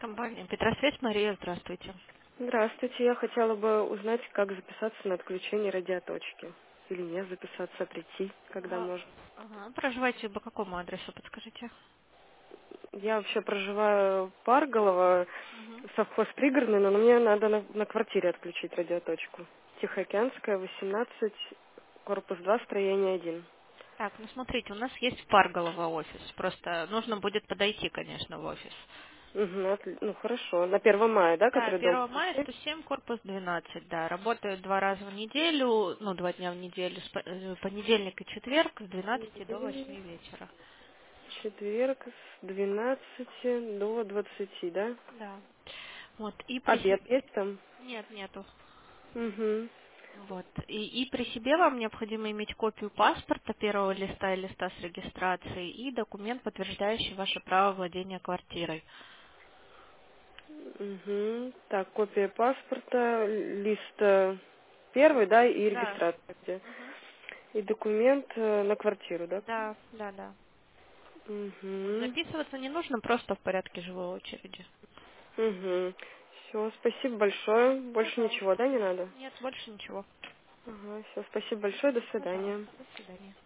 Компания Петросвязь, Мария, здравствуйте. Здравствуйте, я хотела бы узнать, как записаться на отключение радиоточки. Или не записаться, а прийти, когда А, можно. ага. Проживаете по какому адресу, подскажите? Я вообще проживаю Парголово, Мгм. совхоз пригородный, но мне надо на квартире отключить радиоточку. Тихоокеанская, 18, корпус 2, строение 1. Так, ну смотрите, у нас есть в Парголово офис. Просто нужно будет подойти, конечно, в офис. Угу, ну хорошо. На 1 мая, да, Да, который дом 1 мая 107? 107, корпус 12, да. Работают 2 раза в неделю, ну, 2 дня в неделю, понедельник и четверг с 12 до 8 вечера. Четверг с 12 до 20, да? Да. Вот, и при Обед себе... есть там? Нет, нету. Угу. Вот. И при себе вам необходимо иметь копию паспорта, первого листа и листа с регистрацией и документ, подтверждающий ваше право владения квартирой. Угу. Так, копия паспорта, лист первый, да, и Да. регистрация где. Мгм. И документ на квартиру, да? Да, да, да. Вот. Угу. Записываться не нужно, просто в порядке живой очереди. Угу. Все, спасибо большое. Больше ничего, Пожалуйста. да, не надо? Нет, больше ничего. Ага, все, спасибо большое, до свидания. Пожалуйста, до свидания.